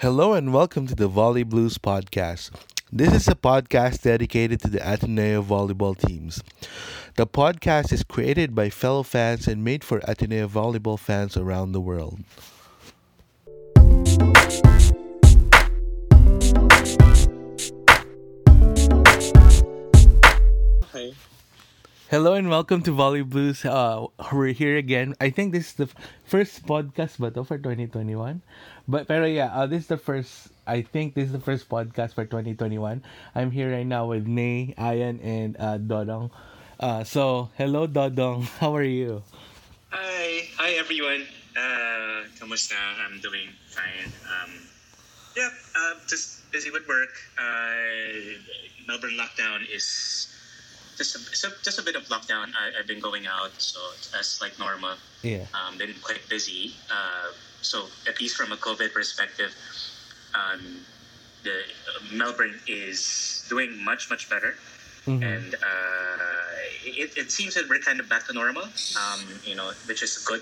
Hello and welcome to the Volley Blues podcast. This is a podcast dedicated to the Ateneo volleyball teams. The podcast is created by fellow fans and made for Ateneo volleyball fans around the world. Okay. Hello and welcome to Volley Blues. We're here again. I think this is the first podcast ba to for 2021. Pero yeah, this is the first. I think this is the first podcast for 2021. I'm here right now with Nay, Ayan, and Dodong. So hello Dodong. How are you? Hi everyone. Kamusta? I'm doing fine. Just busy with work. Melbourne lockdown is just a bit of lockdown. I've been going out, so that's like normal. Yeah. Been quite busy. So at least from a COVID perspective, um, the Melbourne is doing much better, Mm-hmm. and it seems that we're kind of back to normal. Which is good.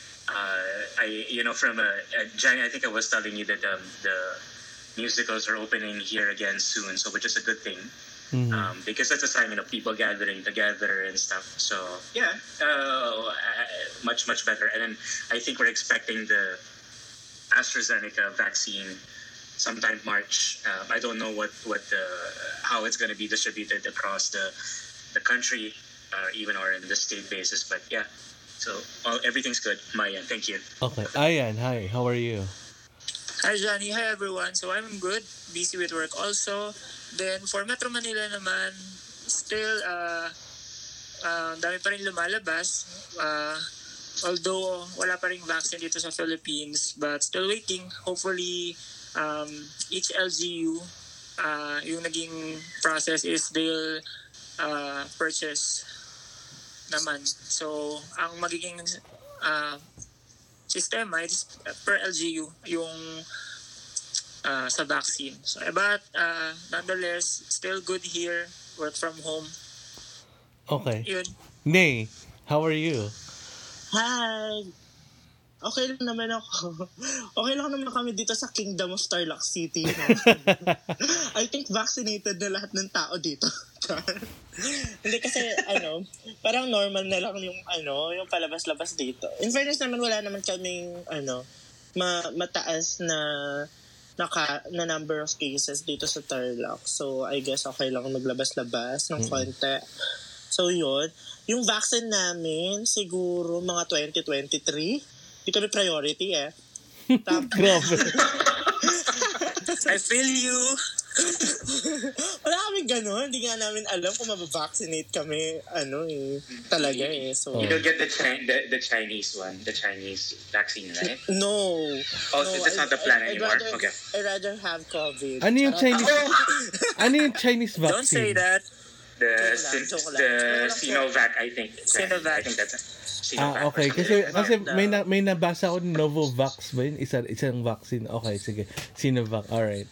From Johnny, I think I was telling you that the musicals are opening here again soon, so which is a good thing. Mm-hmm. Because that's a sign of people gathering together and stuff. So yeah, much better. And then I think we're expecting the AstraZeneca vaccine sometime March. I don't know how it's going to be distributed across the country, even or in the state basis. But yeah, so everything's good. Maya, thank you. Okay. Ayan, hi. How are you? Hi Johnny, hi everyone. So I'm good, busy with work also. Then for Metro Manila naman, still dami pa rin lumalabas. Although wala pa rin vaccine dito sa Philippines, but still waiting. Hopefully each LGU yung naging process is they'll purchase naman. So ang magiging sistema is per LGU yung sa vaccine. So, but nonetheless, still good here. Work from home. Okay. Yun. Nay, how are you? Hi! Okay lang naman ako. Okay lang naman kami dito sa Kingdom of Tarlac City. No? I think vaccinated na lahat ng tao dito. Hindi kasi, parang normal na lang yung palabas-labas dito. In fairness naman, wala naman kaming, mataas na number of cases dito sa Tarlac. So, I guess okay lang maglabas-labas ng konti. So, yun. Yung vaccine namin, siguro mga 2023. Di kami priority Grabe. I feel you. Wala kami ganun. Hindi nga namin alam kung mabavaccinate kami. Talaga So, You don't get the Chinese one, the Chinese vaccine, right? no. Oh, so that's not the plan anymore. Okay. I'd rather have COVID. Ano yung Chinese vaccine? Don't say that. The Joke lang. Sinovac, I think. Sinovac. I think that's Sinovac. Okay. Kasi may nabasa ko Novavax ba yun? Isang vaccine. Okay, sige. Sinovac. Alright.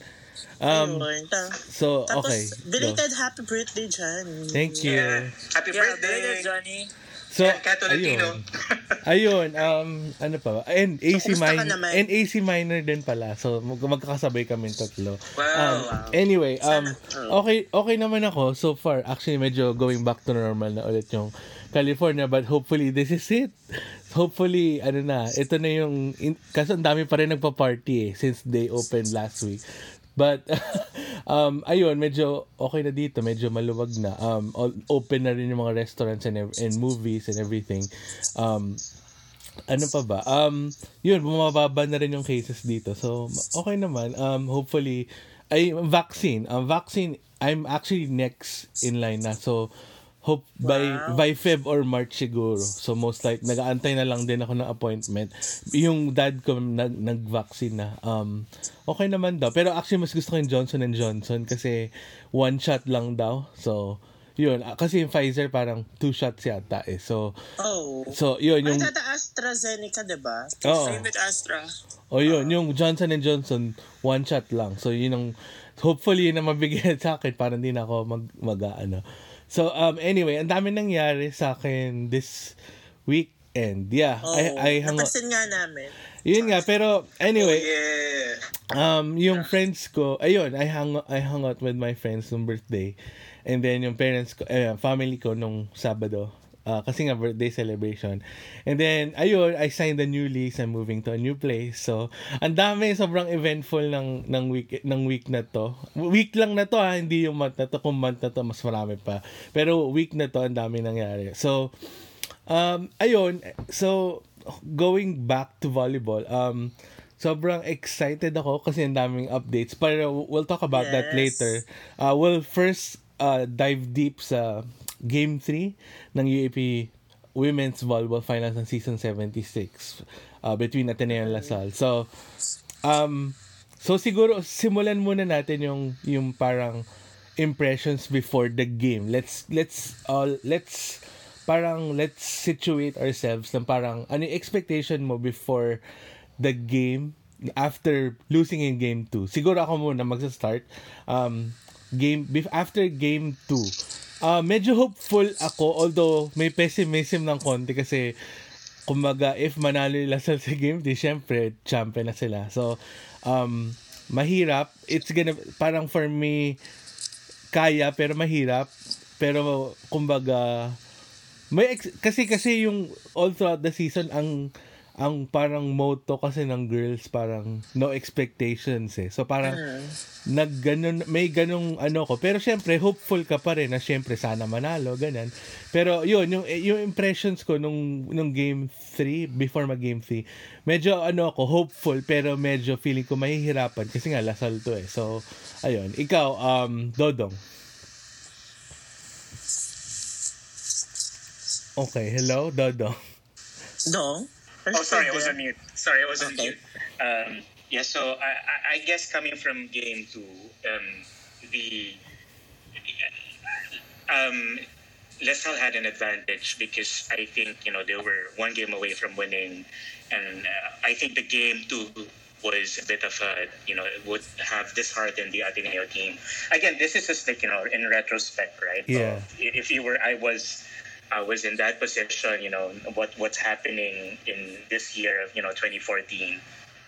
So, Tapos, okay. belated happy birthday, Johnny. Thank you. Yeah. Happy Yeah, birthday, belated Johnny. So, Cato Latino. ayun, ano pa ba? And AC kumusta ka minor, naman? and AC minor din pala. So, magkakasabay kami tatlo. Wow. Anyway, okay naman ako so far. Actually, medyo going back to normal na ulit yung California, but hopefully this is it. Hopefully, ito na yung, kasi ang dami pa rin nagpa-party since they opened last week. But, ayun, medyo okay na dito. Medyo maluwag na. Open na rin yung mga restaurants and movies and everything. Ano pa ba? Yun, bumababa na rin yung cases dito. So, okay naman. Hopefully, vaccine. Vaccine, I'm actually next in line na. So, hope by Feb or March siguro. So most like nag-aantay na lang din ako ng appointment. Yung dad ko nag-vaccine na. Okay naman daw. Pero actually mas gusto ko yung Johnson & Johnson kasi one shot lang daw. So yun, kasi yung Pfizer parang 2 shots yata eh. So yun yung AstraZeneca, diba? Same with Astra. yun, yung Johnson & Johnson one shot lang. So yun ang hopefully na mabigyan sa akin para hindi na ako mag-ano. So, anyway, ang dami nangyari sa akin this weekend. Yeah. Napansin nga namin. Yun nga, pero anyway, Yeah. yung friends ko, ayun, I hung out with my friends nung birthday. And then yung parents ko, family ko nung Sabado. Kasi nga birthday celebration. And then, ayun, I signed a new lease. I'm moving to a new place. So, ang dami, sobrang eventful ng week na to. Week lang na to hindi yung month na to. Kung month na to, mas marami pa. Pero week na to, ang dami nangyari. So, ayun, so, going back to volleyball, sobrang excited ako kasi ang daming updates. Pero we'll talk about that later. We'll first dive deep sa Game 3 ng UAP Women's Volleyball Finals ng Season 76 between Ateneo and LaSalle. So, siguro simulan muna natin yung parang impressions before the game. Let's situate ourselves ng parang ano yung expectation mo before the game after losing in game 2. Siguro ako muna magsa-start. After game 2. Medyo hopeful ako, although may pessimism ng konti kasi kumbaga if manalo yung LaSalle sa game, di syempre champion na sila. So mahirap. It's gonna, parang for me, kaya pero mahirap. Pero kumbaga kasi yung all throughout the season ang parang motto kasi ng girls parang no expectations eh. So parang may ganung ano ko. Pero syempre hopeful ka pa rin na syempre sana manalo, ganun. Pero yun, yung impressions ko nung game 3, before mag game 3, medyo ano ako, hopeful pero medyo feeling ko mahihirapan kasi nga LaSalle to eh. So ayun, ikaw Dodong. Okay, hello Dodong. No? Oh, sorry, I was on mute. Mute. Yeah, so I guess coming from game 2, LaSalle had an advantage because I think they were one game away from winning, and I think the game 2 was a bit of a would have disheartened the Ateneo team. Again, this is just like in retrospect, right? Yeah. If I was in that position, what's happening in this year of 2014.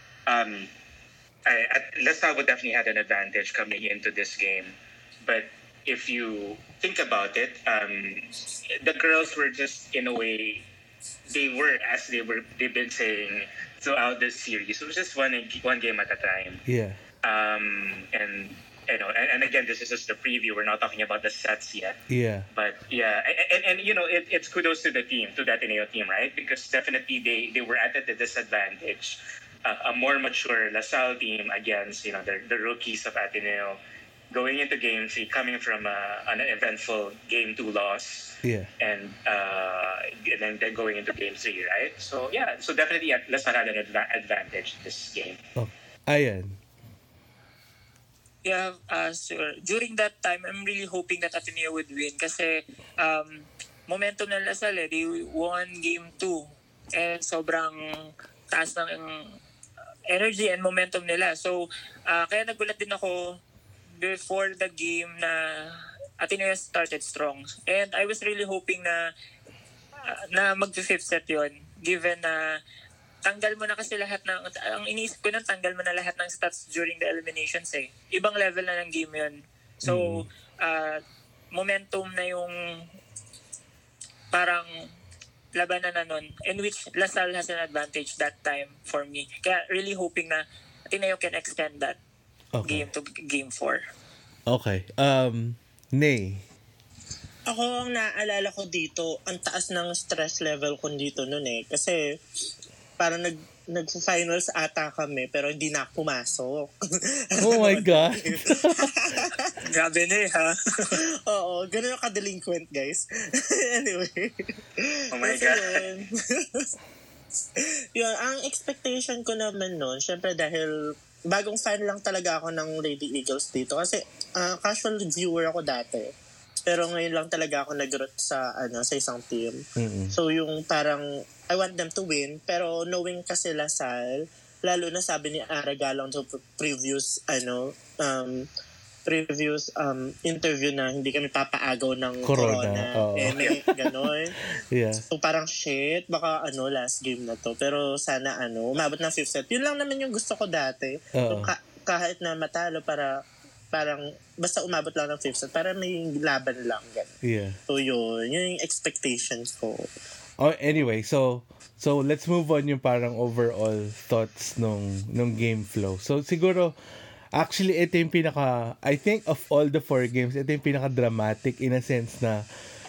LaSalle would definitely had an advantage coming into this game, but if you think about it, the girls were just in a way they've been saying throughout this series. It was just one game at a time. Yeah. And and again, this is just the preview. We're not talking about the sets yet. Yeah. But yeah, and it's kudos to the team, to the Ateneo team, right? Because definitely they were at a disadvantage. A more mature LaSalle team against the rookies of Ateneo, going into game 3, coming from an eventful game 2 loss. Yeah. And then going into game 3, right? So yeah, so definitely LaSalle had an advantage this game. Oh, ayan. Yeah, sure. During that time, I'm really hoping that Ateneo would win kasi momentum ng LaSalle, they won game 2 and sobrang taas ng energy and momentum nila. So, kaya nagulat din ako before the game na Ateneo started strong. And I was really hoping na mag-fifth set yon, given na tanggal mo na kasi lahat ang iniisip ko tanggal mo na lahat ng stats during the eliminations eh. Ibang level na ng game yun. So, momentum na yung parang labanan na nun, in which LaSalle has an advantage that time for me. Kaya really hoping na Ateneo can extend that game to game 4. Okay. Nay. Ako, ang naaalala ko dito, ang taas ng stress level ko dito nun eh. Kasi parang nag-finals ata kami pero hindi na pumasok. Oh my God. Grabe na ha? Oo, ganun yung ka-delinquent, guys. Anyway. Oh my God. Yun, ang expectation ko naman nun, syempre dahil bagong fan lang talaga ako ng Lady Eagles dito. Kasi casual viewer ako dati. Pero ngayon lang talaga ako nag-root sa isang team. Mm-hmm. So yung parang I want them to win, pero knowing kasi LaSalle, lalo na sabi ni Ara Galong sa previous previous interview na hindi kami papaagaw ng Corona, corona. oo. May ganon. Yeah. So parang shit, baka last game na to. Pero sana umabot ng 5th set. Yun lang naman yung gusto ko dati. Oo. Yung kahit na matalo parang basta umabot lang ng 5th set para may laban lang. Ganun. Yeah. So yun yung expectations ko. Oh, anyway, so let's move on yung parang overall thoughts nung game flow. So siguro actually ito yung I think of all the 4 games, ito yung pinaka-dramatic in a sense na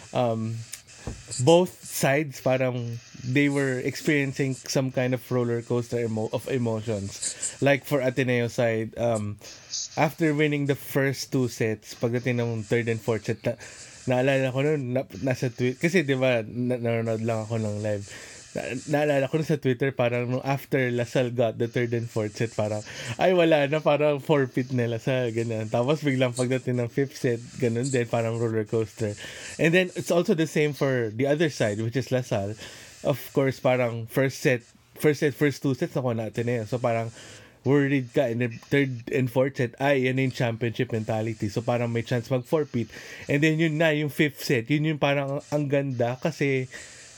both sides parang they were experiencing some kind of roller coaster of emotions. Like for Ateneo side, after winning the first 2 sets, pagdating ng 3rd and 4th set, naalala ko noon, nasa Twitter, kasi di ba, nanonood lang ako ng live. Naalala ko nun sa Twitter, parang after Lasal got the 3rd and 4th set, parang, ay wala na, parang forfeit na Lasal, ganyan. Tapos biglang pagdating ng 5th set, ganun din, parang roller coaster. And then, it's also the same for the other side, which is Lasal. Of course, parang first 2 sets ako natin eh. So parang, worried ka in the 3rd and 4th set, yan yung championship mentality. So parang may chance mag-forfeit. And then yun na, yung 5th set, yun yung parang ang ganda kasi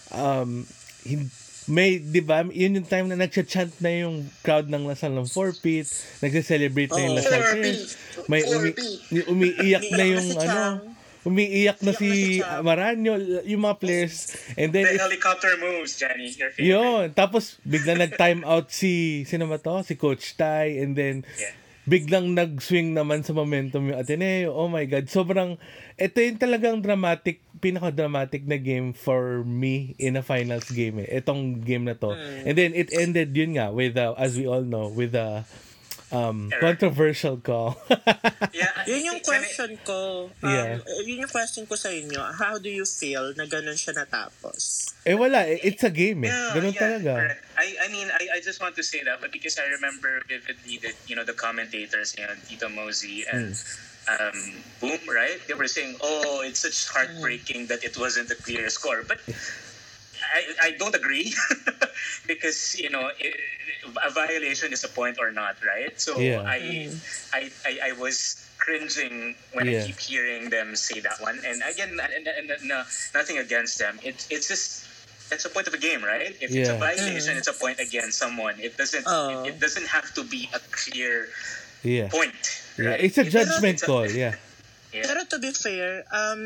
may, di ba, yun yung time na nagcha-chant na yung crowd ng Lasal ng forfeit, nagse-celebrate na yung Lasal fans. May umiiyak na yung umiiyak na si Maranyo, yung mga players. And then the helicopter moves, Jenny. Your favorite. Yun. Tapos, biglang nag-time out sino ba to? Si Coach Tai. And then, biglang nag-swing naman sa momentum yung Ateneo. Oh my God. Ito yung talagang pinaka-dramatic na game for me in a finals game eh. Itong game na to. And then, it ended yun nga with, as we all know, with a controversial call. Yun yung question ko. Yun yung question ko sa inyo. How do you feel na ganun siya natapos? Wala. It's a game eh. Ganun talaga. Correct. I mean, I just want to say that because I remember vividly that, the commentators, Tito Mosey and Boom, right? They were saying, it's such heartbreaking that it wasn't a clear score. But I don't agree because a violation is a point or not, right? So I was cringing when I keep hearing them say that one. And again, nothing against them. It's just that's a point of a game, right? If it's a violation, it's a point against someone. It doesn't have to be a clear point. Right? It's a judgment call. Pero to be fair,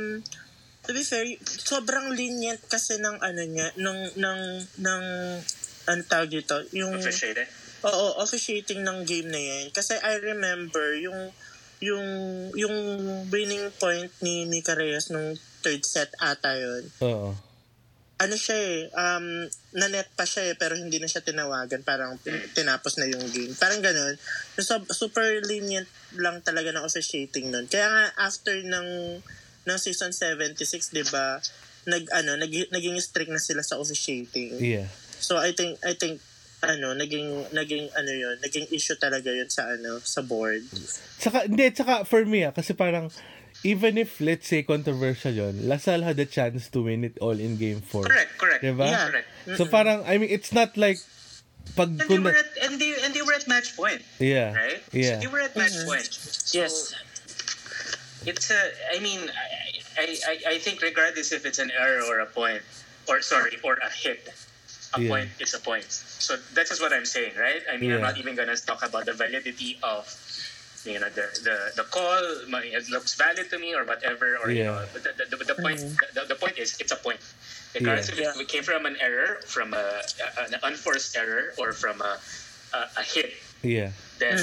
sobrang lenient kasi ng ang tawag dito, yung officiating. Officiating ng game na yan. Kasi I remember yung winning point ni Mika Reyes nung 3rd set ata yun. Nanet pa siya pero hindi na siya tinawagan, parang tinapos na yung game. Parang ganun. So, super lenient lang talaga ng officiating nun. Kaya nga after ng season 76, 'di ba? Naging strict na sila sa officiating. So I think naging issue talaga 'yun sa board. Tsaka for me kasi parang even if let's say controversial yun, Lasal had a chance to win it all in game 4. Correct. Diba? Yeah. Correct. So parang it's not like and they were at match point. Yeah. Right? Yeah. So they were at match point. So, yes. It's I think regardless if it's an error or a point, or a hit, point is a point. So that's just what I'm saying, right? I mean, I'm not even gonna talk about the validity of, the call. It looks valid to me or whatever, or but the point. The point is it's a point. Regardless if it came from an error, from an unforced error, or from a hit. Then.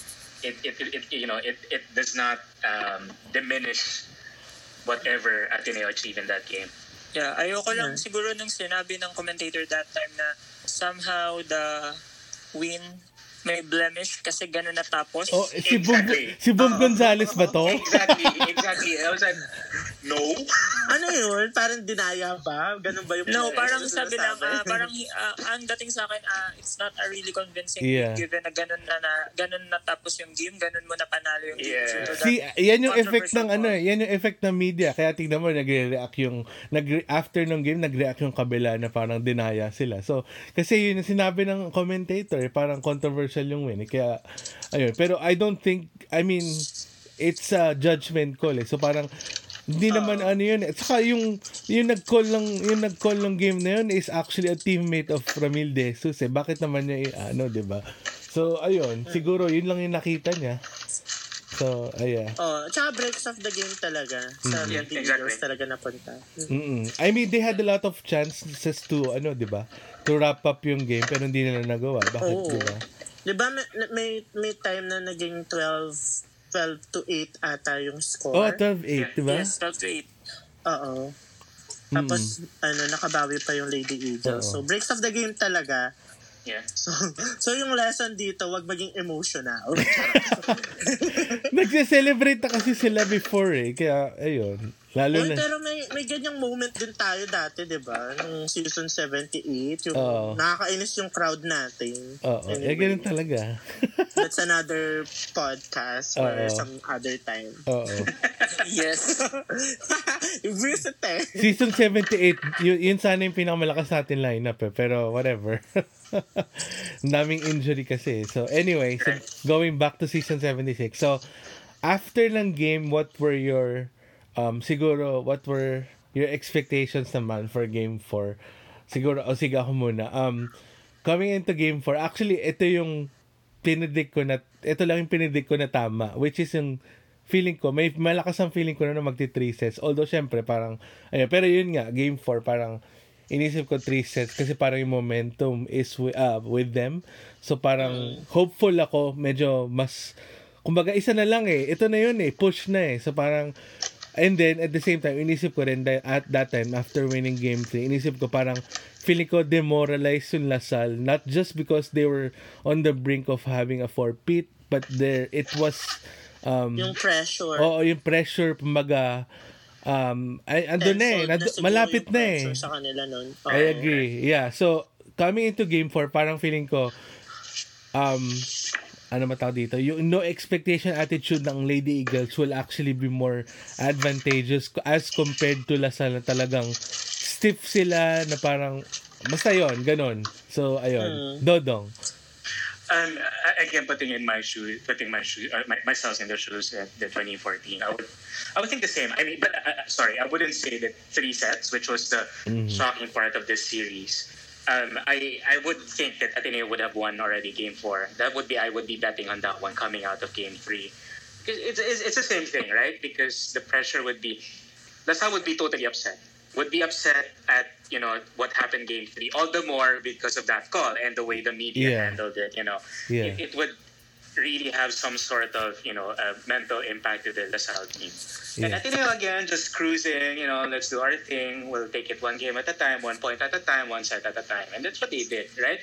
It does not diminish whatever Ateneo achieved in that game. Yeah, ayoko lang siguro nung sinabi ng commentator that time na somehow the win may blemish kasi gano'n natapos. Si Boom Gonzales ba to? Exactly. I was like, no. Ano yun? Parang dinaya ba? Ganun ba yung... No, parang sabi lang, parang ang dating sa akin, it's not a really convincing game given na ganun natapos yung game, ganun mo na panalo yung game. So yan yung effect ng yan yung effect ng media. Kaya tignan mo, after ng game, nag-react yung kabila na parang dinaya sila. So, kasi yun yung sinabi ng commentator, parang controversial yung win. Kaya, ayun. Pero I don't think, it's a judgment call eh. So parang hindi naman ano yun. At saka yung nag-call ng game na yun is actually a teammate of Ramil De Jesus eh. Bakit naman niya ano, 'di ba? So ayun, siguro yun lang yung nakita niya. So, ayan. Tsaka breaks of the game talaga. Sa Lady Eagles talaga napunta. I mean, they had a lot of chances to, ano, di ba? To wrap up yung game, pero hindi nila nagawa. Bakit, di ba? Di ba, may time na naging 12 to 8 ata yung score? 12-8, di ba? Yes, 12 to 8. Oo. Tapos, nakabawi pa yung Lady Eagles. So, breaks of the game talaga. Yeah. So yung lesson dito, wag maging emotional. Nagse-celebrate na kasi sila before eh. Kaya, ayun. Lalo na. Pero may ganyang moment din tayo dati, di ba? Nung season 78, yung nakakainis yung crowd natin. Anyway, ganun talaga. That's another podcast for some other time. Yes. Visit eh. Season 78, yun sana yung pinakamalakas natin lineup eh. Pero whatever. Daming injury kasi. So anyway, so going back to season 76. So after ng game, what were your what were your expectations naman for game 4? Siguro, sige ako muna. Coming into game 4, actually ito lang yung pinidik ko na tama, which is yung feeling ko, may malakas ang feeling ko na magti 3 sets. Although syempre parang pero yun nga, game 4 parang inisip ko 3 sets kasi parang yung momentum is with them. So parang hopeful ako, medyo mas kumbaga isa na lang eh. Ito na yun eh, push na eh. So parang and then at the same time inisip ko rin at that time after winning game 3, inisip ko parang feeling ko demoralized yung Lasal, not just because they were on the brink of having a 4-peat, but it was yung pressure. Yung pressure kumbaga andun na eh. Malapit na eh. Sa kanila nun. I agree. Yeah. So, coming into game 4, parang feeling ko, ano matawag dito? Yung no expectation attitude ng Lady Eagles will actually be more advantageous as compared to Lasal na talagang stiff sila na parang, basta yun, ganun. So, ayun. Dodong. Again, putting myself in the shoes at the 2014, I would think the same. I mean, but sorry, I wouldn't say that 3 sets, which was the shocking part of this series. I would think that Ateneo would have won already game 4. I would be betting on that one coming out of game 3. Because it's the same thing, right? Because the pressure would be, Lasal would be totally upset. Would be upset at what happened game 3, all the more because of that call and the way the media handled it. It would really have some sort of mental impact to the Lasal team. And Ateneo again just cruising, let's do our thing, we'll take it one game at a time, 1 point at a time, 1 set at a time, and that's what they did, right?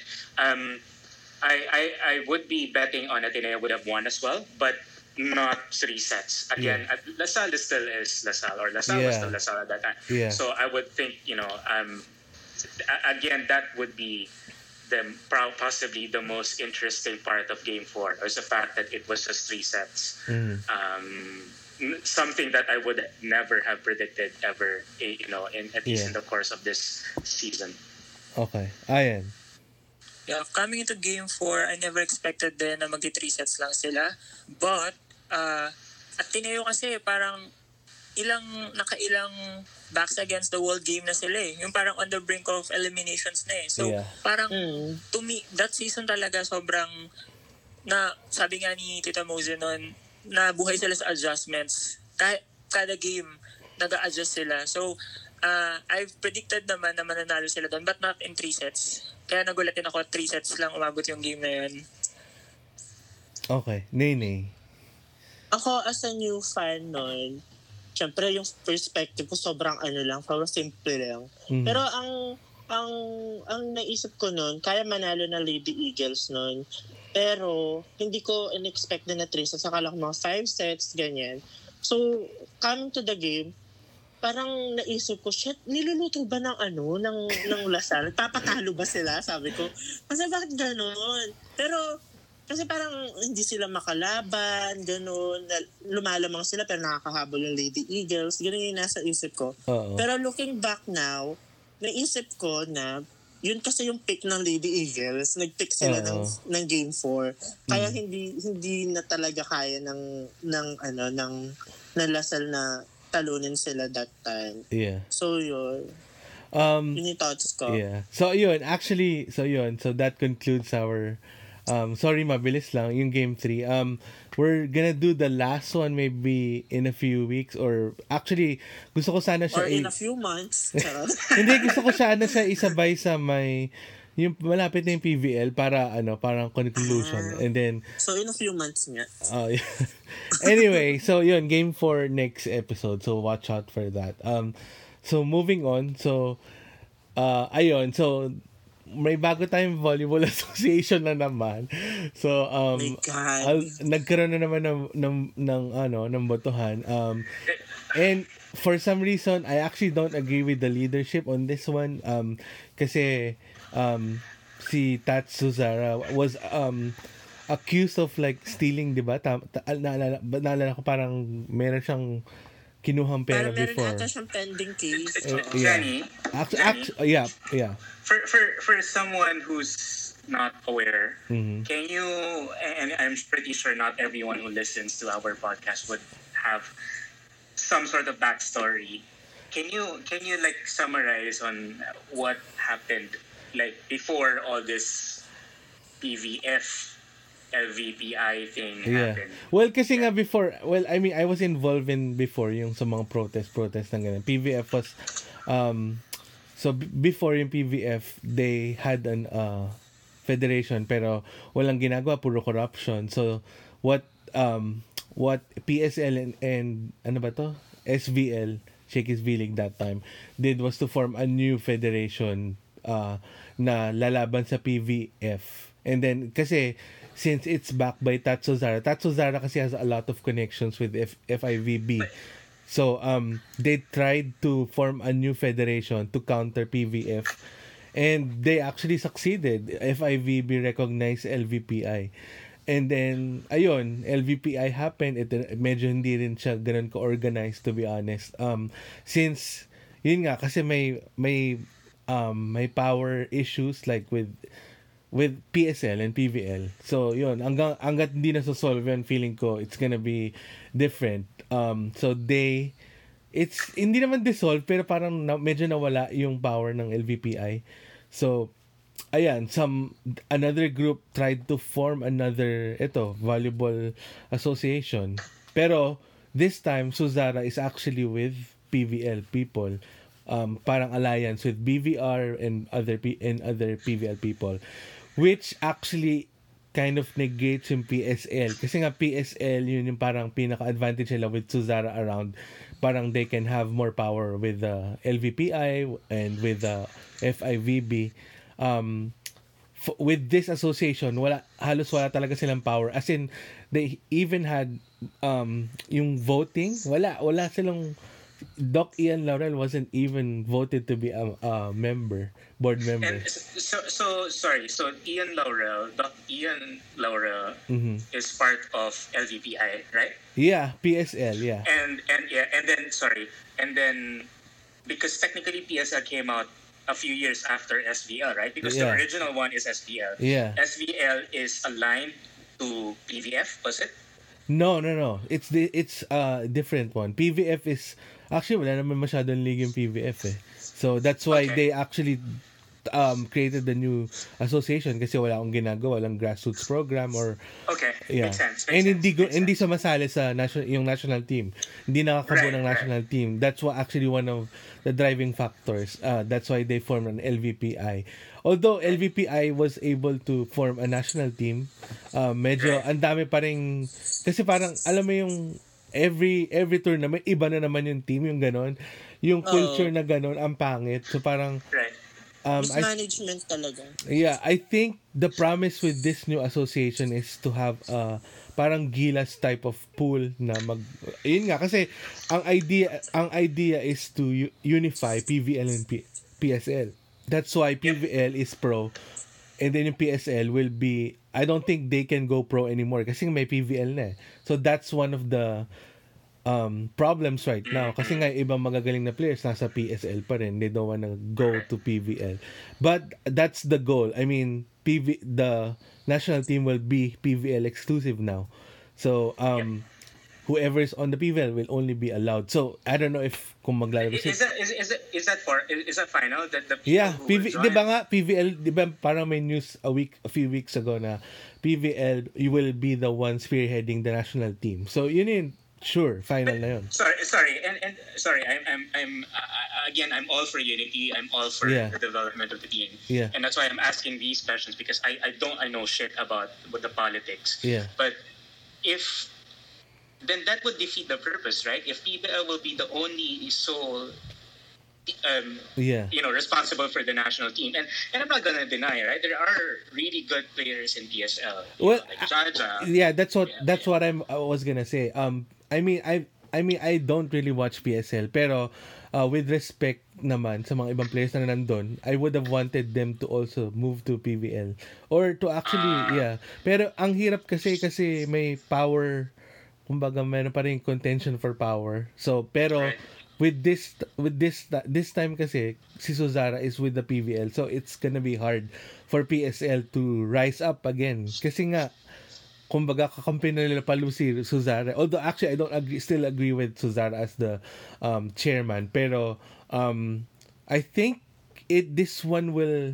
I would be betting on Ateneo would have won as well, but not 3 sets. Again, Lasal still is Lasal, or Lasal was still Lasal at that time. Yeah. So I would think, again, that would be possibly the most interesting part of Game 4, was the fact that it was just 3 sets. Something that I would never have predicted ever, at least in the course of this season. Okay. Ayan. Yeah, coming into Game 4, I never expected din na magti 3 sets lang sila. But, Ateneo kasi parang nakailang backs against the wall game na sila eh. Yung parang on the brink of eliminations na eh. So, parang to me, that season talaga sobrang sabi nga ni Tita Mose noon, nabuhay sila sa adjustments. Kada game, nag-a-adjust sila. So, I've predicted naman na mananalo sila doon, but not in 3 sets. Kaya nagulat din ako, 3 sets lang umabot yung game na yun. Okay. Nene. Ako, as a new fan nun, syempre yung perspective ko sobrang lang, parang simple lang. Pero ang naisip ko nun, kaya manalo na Lady Eagles nun. Pero, hindi ko in-expect na 3 sets. Akala ko mga 5 sets, ganyan. So, coming to the game, parang naisip ko, shit, niluluto ba ng Lasal? Papatalo ba sila? Sabi ko, kasi bakit gano'n? Pero, kasi parang hindi sila makalaban, gano'n. Lumalamang sila pero nakakahabol yung Lady Eagles. Gano'n yung nasa isip ko. Pero looking back now, naisip ko na yun kasi yung pick ng Lady Eagles. Nag-pick sila ng Game 4. Kaya hindi na talaga kaya ng Lasal na talunin sila that time. Yeah. So yun. Yun yung thoughts ko. Yeah. So yun, actually, so that concludes our sorry, mabilis lang yung game 3. We're gonna do the last one maybe in a few weeks, or actually gusto ko sana siya or in a few months. Hindi, gusto ko sana siya isabay sa may yung malapit na yung PVL para parang conclusion, and then so in a few months nga. Yeah. Anyway, so yun, game 4 next episode, so watch out for that. So moving on, so ayun, so may bago tayong volleyball association na naman. So nagkaroon na naman ng botohan. And for some reason I actually don't agree with the leadership on this one. Kasi si Tatsuzara was accused of like stealing, 'di ba? Naalala ko parang meron siyang kinuhang pera before. Parang meron ata siyang pending case. Jenny, yeah. For someone who's not aware, can you, and I'm pretty sure not everyone who listens to our podcast would have some sort of backstory. Can you like summarize on what happened like before all this PVF LVPI thing happened? Well, kasi nga before, I mean, I was involved in before yung sa mga protest ng ganun. PVF was, so before yung PVF, they had an federation pero walang ginagawa, puro corruption. So, what PSL and ano ba to? SVL, Shakey's V-League that time, did was to form a new federation na lalaban sa PVF. And then, kasi, since it's backed by Tatsuzara kasi has a lot of connections with FIVB. So, they tried to form a new federation to counter PVF. And they actually succeeded. FIVB recognized LVPI. And then, ayun, LVPI happened. Medyo hindi rin siya ganun ka-organized, to be honest. Since, yun nga, kasi may power issues like with PSL and PVL. So, yun, hanggat hindi na solve yan, feeling ko, it's gonna be different. So, it's, hindi naman dissolve, pero parang medyo nawala yung power ng LVPI. So, ayan, another group tried to form another, volleyball association. Pero, this time, Suzara is actually with PVL people. Parang alliance with BVR and other PVL people, which actually kind of negates yung PSL. Kasi nga PSL, yun yung parang pinaka-advantage nila with Suzara around. Parang they can have more power with the LVPI and with the FIVB. With this association, halos wala talaga silang power. As in, they even had yung voting, wala silang. Doc Ian Laurel wasn't even voted to be a board member. And so sorry. So Doc Ian Laurel is part of LVPI, right? Yeah, PSL, yeah. And then because technically PSL came out a few years after SVL, right? Because the original one is SVL. Yeah. SVL is aligned to PVF, was it? No. It's a different one. PVF is actually wala naman masyadong league yung PVF eh. So that's why they actually created the new association kasi wala akong ginagawa, walang grassroots program or makes sense. And hindi sumasali sa national team. Hindi nakakabuo ng national team. That's what actually one of the driving factors. That's why they formed an LVPI. Although LVPI was able to form a national team, medyo ang dami pa rin kasi parang alam mo yung every tournament iba na naman yung team, yung ganon, yung culture na ganon ang pangit. So parang mismanagement talaga. Yeah, I think the promise with this new association is to have parang Gilas type of pool na yun nga kasi ang idea is to unify PVL and PSL. That's why PVL is pro and then yung PSL will be, I don't think they can go pro anymore kasi may PVL na eh. So that's one of the problems right now kasi nga ibang magagaling na players nasa PSL pa rin, they don't wanna go to PVL, but that's the goal. I mean, the national team will be PVL exclusive now, so whoever is on the PVL will only be allowed. So I don't know if kung maglalaro Is that final that the yeah, people who will di ba join? nga PVL, di ba parang may news a few weeks ago na PVL you will be the one spearheading the national team. So yun yun, sure, final na yun. Sorry, and sorry. Again, I'm all for unity. I'm all for Yeah. the development of the team. Yeah. And that's why I'm asking these questions because I know shit about the politics. Yeah. But if then that would defeat the purpose, right? If PBL will be the only sole Yeah. responsible for the national team. And I'm not gonna deny, right? There are really good players in PSL. Well, like Jaja. Yeah, that's what I was gonna say. I mean I don't really watch PSL, pero with respect naman sa mga ibang players na nandun, I would have wanted them to also move to PVL or to actually Pero ang hirap kasi may power, kumbaga meron pa rin contention for power. So pero with this time kasi si Suzara is with the PVL, so it's gonna be hard for PSL to rise up again kasi nga kumbaga kakampi na nila palo si Suzara. Although actually I don't still agree with Suzara as the chairman, pero I think this one will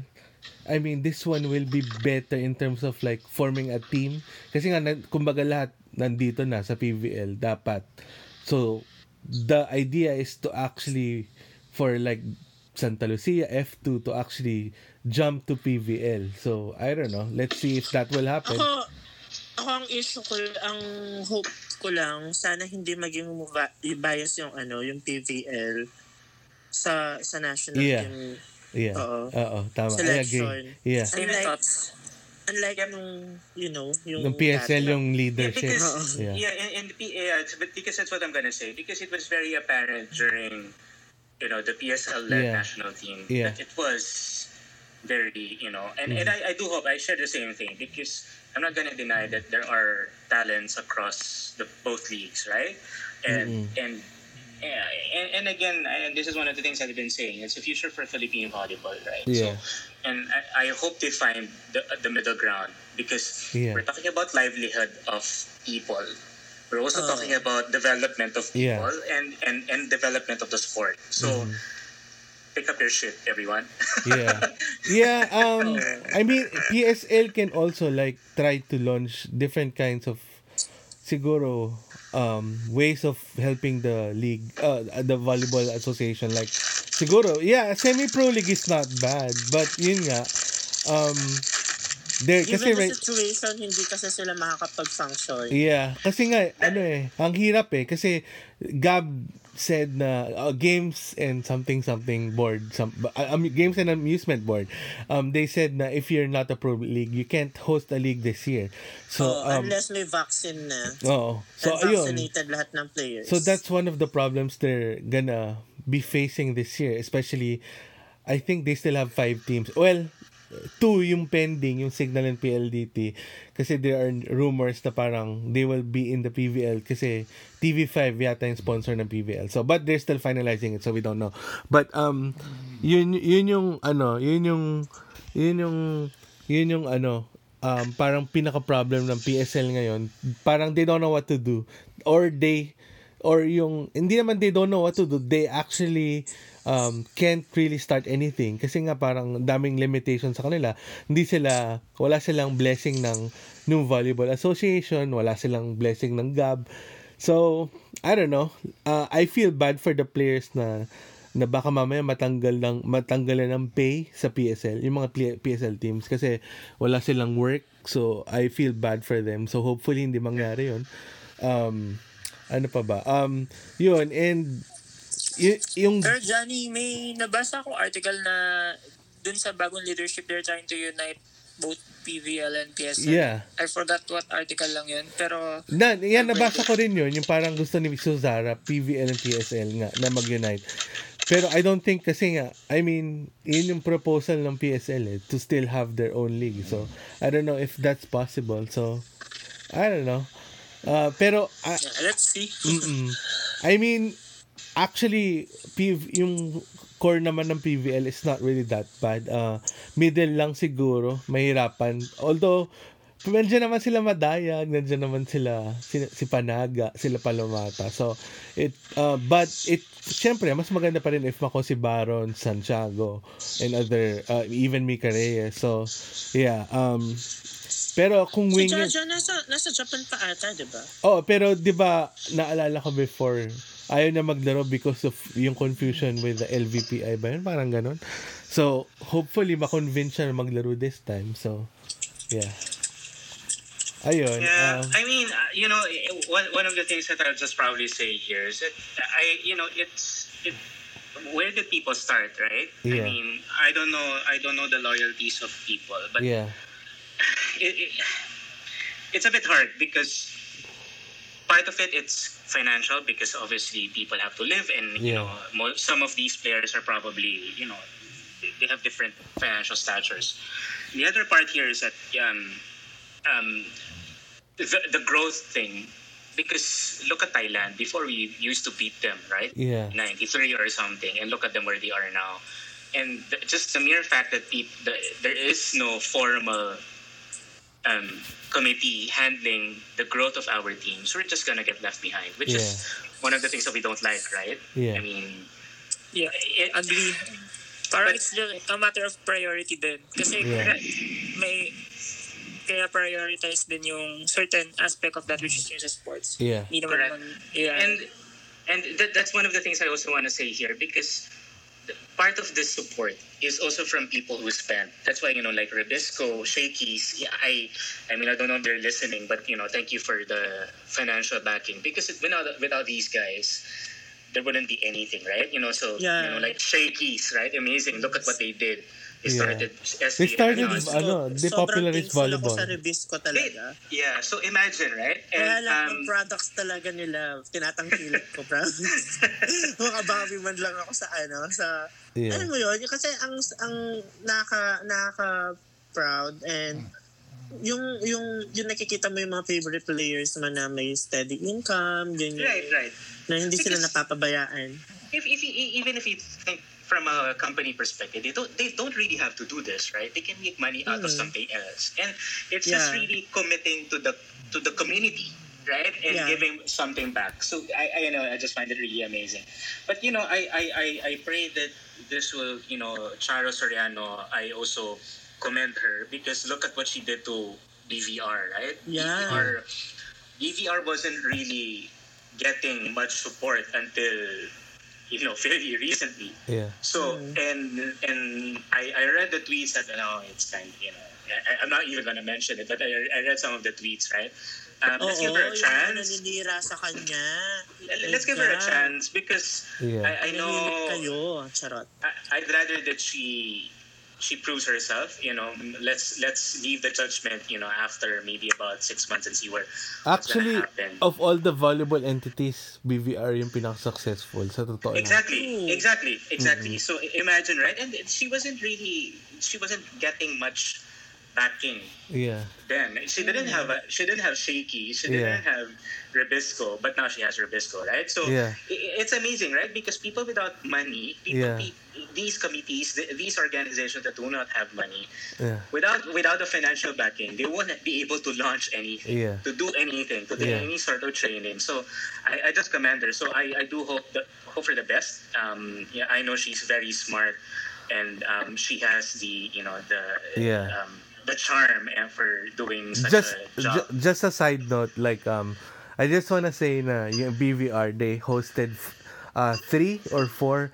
be better in terms of like forming a team kasi nga kumbaga lahat nandito na sa PVL dapat. So the idea is to actually for like Santa Lucia F2 to actually jump to PVL. So I don't know, let's see if that will happen. Ako ang issue ko, ang hope ko lang, sana hindi maging bias yung PVL sa national team. Yeah. Oo, tama. Selection. I agree. Yeah. Same thoughts. Unlike yung PSL yung Yeah, leadership. because but because that's what I'm gonna say. Because it was very apparent during, the PSL-led national team that it was very, and I do hope I share the same thing because I'm not gonna deny that there are talents across both leagues, right? And again, this is one of the things I've been saying. It's the future for Philippine volleyball, right? Yeah. So, and I hope they find the middle ground because we're talking about livelihood of people. We're also talking about development of people and development of the sport. So pick up your shit, everyone. I mean PSL can also like try to launch different kinds of siguro ways of helping the league, the volleyball association, like siguro semi-pro league is not bad, but yun nga given the situation, hindi kasi sila makakapag-function. Kasi nga ang hirap kasi Gab said na games and something board, games and amusement board, they said na if you're not a pro league, you can't host a league this year. So unless may vaccine na. So vaccinated lahat ng players. So that's one of the problems they're gonna be facing this year, especially I think they still have 5 teams. Well, 2 yung pending, yung Signal and PLDT, kasi there are rumors na parang they will be in the PVL kasi TV5 yata yung sponsor ng PVL. So but they're still finalizing it, so we don't know. But yun yung parang pinaka-problem ng PSL ngayon. Parang they don't know what to do, hindi naman they don't know what to do, they actually can't really start anything kasi nga parang daming limitation sa kanila. Wala silang blessing ng New Volleyball Association, wala silang blessing ng GAB. So I don't know, I feel bad for the players na baka mamaya matanggalan ng pay sa PSL, yung mga PSL teams kasi wala silang work. So I feel bad for them, so hopefully hindi mangyari yun. Ano pa ba? Yun, and yung Pero Johnny, may nabasa akong article na dun sa bagong leadership, they're trying to unite both PVL and PSL. Yeah. I forgot what article lang yun, pero nabasa ko rin yun, yung parang gusto ni Suzara, PVL and PSL nga, na mag-unite. Pero I don't think kasi nga, I mean, yun yung proposal ng PSL to still have their own league. So, I don't know if that's possible. So, I don't know. Pero let's see. I mean, actually, yung core naman ng PVL is not really that bad. Middle lang siguro, mahirapan. Although, nandiyan naman sila Madayag, nandiyan naman si Panaga, sila Palomata. So, but syempre, mas maganda pa rin if mako si Baron, Santiago, and other, even Mika Reyes. So, yeah, pero kung Si wing... Jaja, nasa Japan pa ata, di ba? Oh, pero 'di ba naalala ko before, ayaw na maglaro because of yung confusion with the LVPI ba yun? Parang ganun. So, hopefully ma-convince siya na maglaro this time. So, yeah. Ayun. Yeah, I mean, one of the things that I'll just probably say here is that where did people start, right? Yeah. I mean, I don't know the loyalties of people, but Yeah. It's a bit hard because part of it's financial because obviously people have to live and some of these players are probably they have different financial statures. The other part here is that the growth thing, because look at Thailand before we used to beat them, right? Yeah. 93 or something, and look at them where they are now. And just the mere fact that there is no formal committee handling the growth of our teams, we're just gonna get left behind, which is one of the things that we don't like, right? Yeah. I mean, agree. Parang it's just a matter of priority din. Kasi kaya prioritize din yung certain aspect of that which is yung sa sports. Yeah. Hindi naman Correct. And that's one of the things I also want to say here, because part of this support is also from people who spend. That's why, like Rebisco, Shakey's, I mean, I don't know if they're listening, but, thank you for the financial backing, because without these guys, there wouldn't be anything, right? Like Shakey's, right? Amazing. Look at what they did. They started depopularized volleyball. Sa Rebisco talaga. Yeah, so imagine, right? Kaya lahat ng products talaga nila, tinatangkilik ko, promise. Makabawi man lang ako sa alam mo yun, kasi ang nakaka-proud and yung nakikita mo yung mga favorite players naman na may steady income, ganyan. Right. Na hindi sila napapabayaan. Even if you think from a company perspective, they don't really have to do this, right? They can make money out of something else, and it's just really committing to the community, right? And giving something back. So I just find it really amazing. But I pray that this will, Charo Soriano, I also commend her, because look at what she did to BVR, right? Yeah. BVR wasn't really getting much support until fairly recently. Yeah. So and I read the tweets that it's kind of I'm not even gonna mention it, but I read some of the tweets, right? Let's give her a chance. Naninira sa kanya. Let's give her a chance, because I know kayo, charot. I'd rather that she proves herself. Let's leave the judgment after maybe about 6 months and see what's actually gonna happen. Of all the volleyball entities, BVR yung pinaka-successful sa totoo. Exactly. Mm-hmm. So imagine, right? And she wasn't getting much backing. Yeah. Then she didn't have Shaky, she didn't have Rebisco, but now she has Rebisco, right? So it's amazing, right? Because people without money, these committees, these organizations that do not have money, without the financial backing, they won't be able to launch anything, to do anything, to do any sort of training. So I just commend her. So I do hope for the best. I know she's very smart, and she has the charm for doing such a job. Just a side note, like I just wanna say na yung BVR, they hosted 3 or 4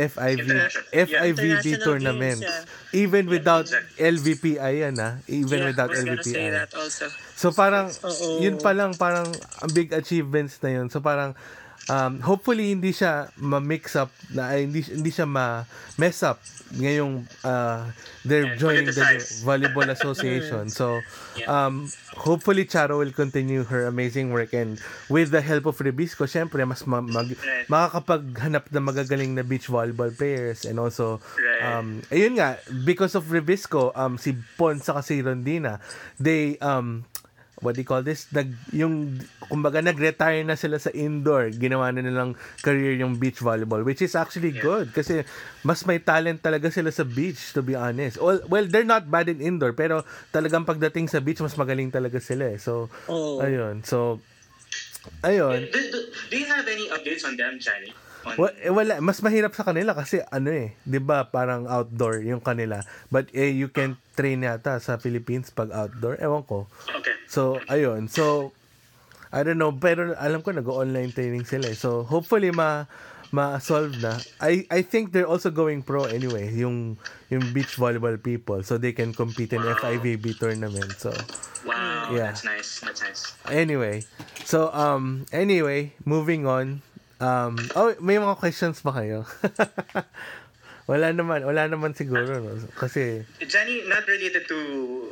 FIVB tournaments. Even without LVPI without I was gonna LVPI. say that also. So parang yun pa lang, parang ang big achievements na yun. So parang hopefully hindi siya ma-mix up, hindi siya ma-mess up ngayong they're joining the Volleyball Association. So hopefully Charo will continue her amazing work, and with the help of Rebisco, syempre mas makakapaghanap ng magagaling na beach volleyball players, and also ayun nga, because of Rebisco, si Pon sa si Rondina, they what do you call this? Kumbaga nag-retire na sila sa indoor. Ginawa na nilang career yung beach volleyball, which is actually good kasi mas may talent talaga sila sa beach, to be honest. Well, they're not bad in indoor, pero talagang pagdating sa beach, mas magaling talaga sila eh. So, ayun. So, ayun. Do you have any updates on them, Johnny? Wala, mas mahirap sa kanila kasi 'di ba, parang outdoor yung kanila. But you can train yata sa Philippines pag outdoor. Ewan ko. Okay. So, ayun. So, I don't know, pero alam ko nag-online training sila. So, hopefully ma-solve na. I think they're also going pro anyway, yung beach volleyball people, so they can compete in FIVB tournament. So, wow, yeah. That's nice. Anyway, so moving on. May mga questions ba kayo? wala naman siguro, no? Kasi Johnny, not related to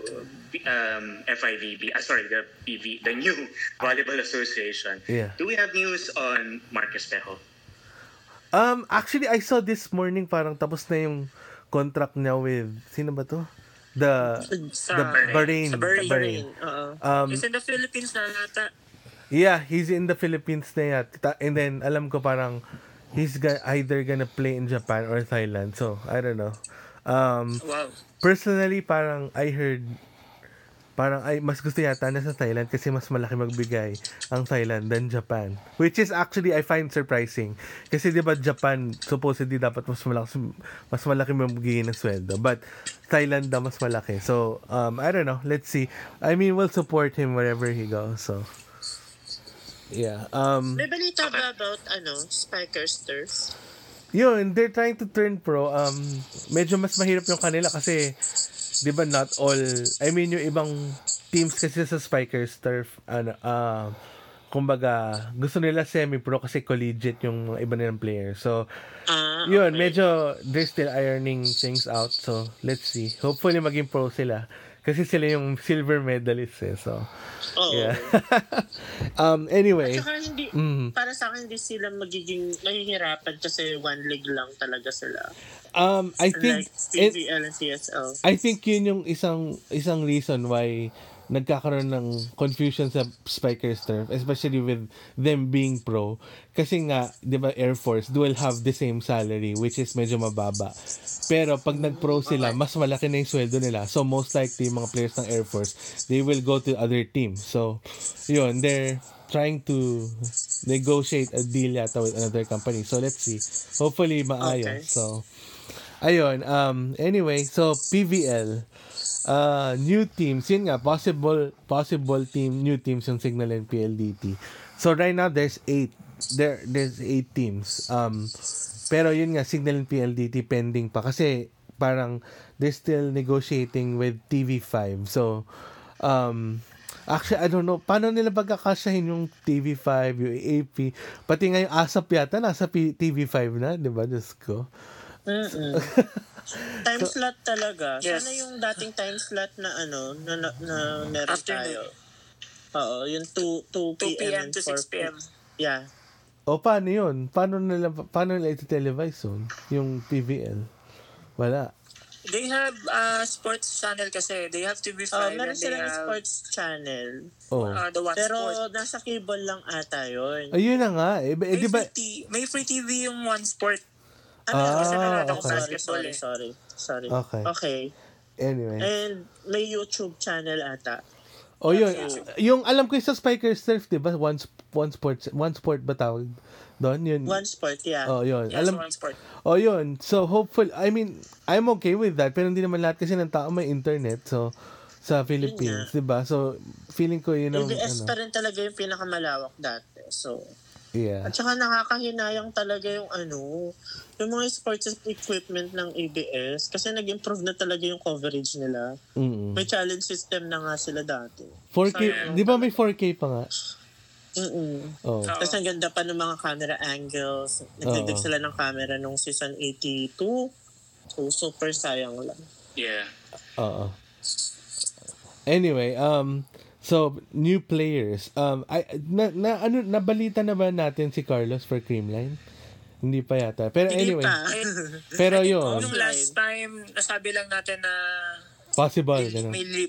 FIVB. The new Volleyball Association. Yeah. Do we have news on Mark Espejo? Actually, I saw this morning parang tapos na yung contract niya with sino ba to? The Bahrain. He's in the Philippines na nata. Yeah, he's in the Philippines na yata. And then, alam ko parang he's either gonna play in Japan or Thailand. So, I don't know. Wow. Personally, parang I heard mas gusto yata na sa Thailand kasi mas malaki magbigay ang Thailand than Japan. Which is actually, I find surprising. Kasi diba Japan, supposedly dapat mas malaki magbigay ng sweldo. But, Thailand daw mas malaki. So, I don't know. Let's see. I mean, we'll support him wherever he goes. So, yeah. May balita ba about Spikers Turf? Yun, they're trying to turn pro. Medyo mas mahirap yung kanila kasi 'di ba not all, I mean yung ibang teams kasi sa Spikers Turf kumbaga gusto nila semi-pro kasi collegiate yung mga iba nilang players. So yun, medyo they're still ironing things out. So let's see. Hopefully maging pro sila. Kasi sila yung silver medalist eh. So, yeah. Anyway. At saka para sa akin, hindi sila mahihirapan kasi one league lang talaga sila. I think, like PVL and CSL. I think yun yung isang reason why nagkakaroon ng confusion sa Spikers Turf, especially with them being pro. Kasi nga, di ba, Air Force, will have the same salary, which is medyo mababa. Pero pag nag-pro sila, mas malaki na yung sweldo nila. So, most likely, mga players ng Air Force, they will go to other teams. So, yun, they're trying to negotiate a deal yata with another company. So, let's see. Hopefully, maayos. Okay. So, ayun. Anyway, so, PVL, new teams, yun nga, possible new teams yung Signal and PLDT. So right now there's 8 teams. Pero yun nga, Signal and PLDT pending pa kasi parang they're still negotiating with TV5. So actually I don't know paano nila pagkakasyahin yung TV5, yung AP, pati nga yung ASAP yata nasa TV5 na, 'di ba? Diyos ko. Time slot talaga. Yes. Sana yung dating time slot na na meron tayo. Oo, yung 2 p.m. to 6 p.m. Yeah. O paano yun? Paano nila iti-televise yung PVL? Wala. They have sports channel kasi. They have TV5 meron and they silang have sports channel. The One Pero Sport. nasa cable lang ata yun. Ayun na nga. Di ba? May free TV yung One Sport. Kasi okay. Sorry. Okay. Anyway. And may YouTube channel ata. Yun. Yung alam ko yung sa Spikers Turf, di ba? One Sport ba tawag doon? Yun. One Sport, yeah. Yun. Yes, One Sport. Yun. So, hopefully, I mean, I'm okay with that. Pero hindi naman lahat kasi ng tao may internet. So, sa Philippines, di ba? So, feeling ko yun ang ABS pa rin talaga yung pinakamalawak dati. So, yeah. At saka nakakahinayang talaga yung yung mga sports equipment ng ABS kasi nag-improve na talaga yung coverage nila. Mm-mm. May challenge system na nga sila dati. 4K, di ba may 4K pa nga? Kasi ang ganda pa ng mga camera angles. Nagdagdag sila ng camera nung season 82. So, super sayang lang. Yeah. Anyway, so, new players. Nabalita na ba natin si Carlos for Creamline? Hindi pa yata. Pero anyway. Pero yun. Nung last time, nasabi lang natin na possible. may lipat.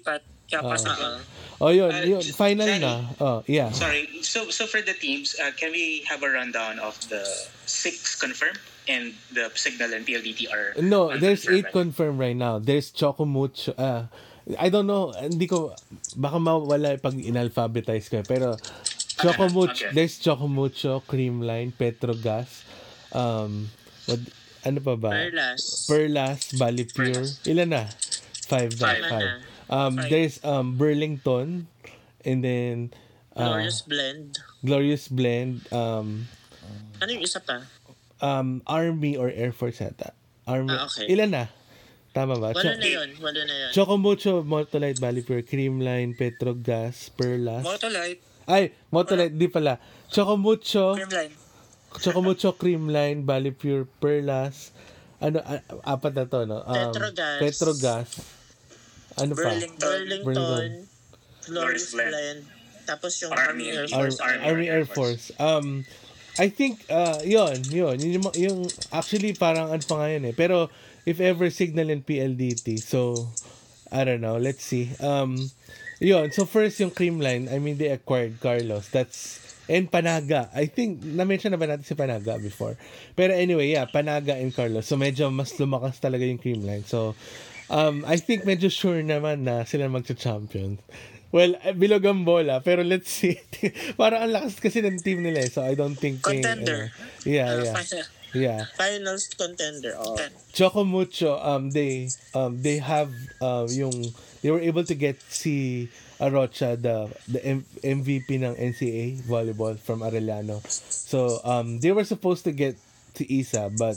Kaya pasok Oo. Yun, final Danny, na. Yeah. Sorry. So for the teams, can we have a rundown of the 6 confirmed and the Signal and PLDT are No, there's 8 unconfirmed? confirmed right now. There's Chocomucho. I don't know, hindi ko, baka mawala pag inalphabetize ko. Pero, Chocomucho, okay. there's Chocomucho, Creamline, Petrogas, what, ano pa ba? Perlas, Bali Pure. Ilan na? 5 na. Five. Five. Five. There's Burlington, and then Glorious Blend. Ano yung isa pa? Army or Air Force yata. Army. Okay. Ilan na? Tama ba? Walo na yun. Chocomucho, Motolite, Bali Pure, Creamline, Petrogas, Perlas. Motolite, Motolite, di pala. Chocomucho, Creamline. Creamline, Bali Pure, Perlas. Apat na to, no? Petrogas. Ano pa? Burlington. Glorious Blend. Tapos yung Army Army Air Force. Army Air Force. I think, yun. Yung actually, parang ano pa nga yun eh. Pero, if ever Signal and PLDT, so, I don't know. Let's see. Yun. So, first, yung Creamline, I mean, they acquired Carlos. And Panaga. I think, na-mention na ba natin si Panaga before? Pero anyway, yeah, Panaga and Carlos. So, medyo mas lumakas talaga yung Creamline. So, I think medyo sure naman na sila magcha-champion. Well, bilog ang bola, pero let's see. Parang ang lakas kasi ng team nila eh. So, I don't think... Contender. Yeah. Finals contender. Chocomucho, they have they were able to get si Arocha, the MVP ng NCAA volleyball from Arellano. So, they were supposed to get si Isa, but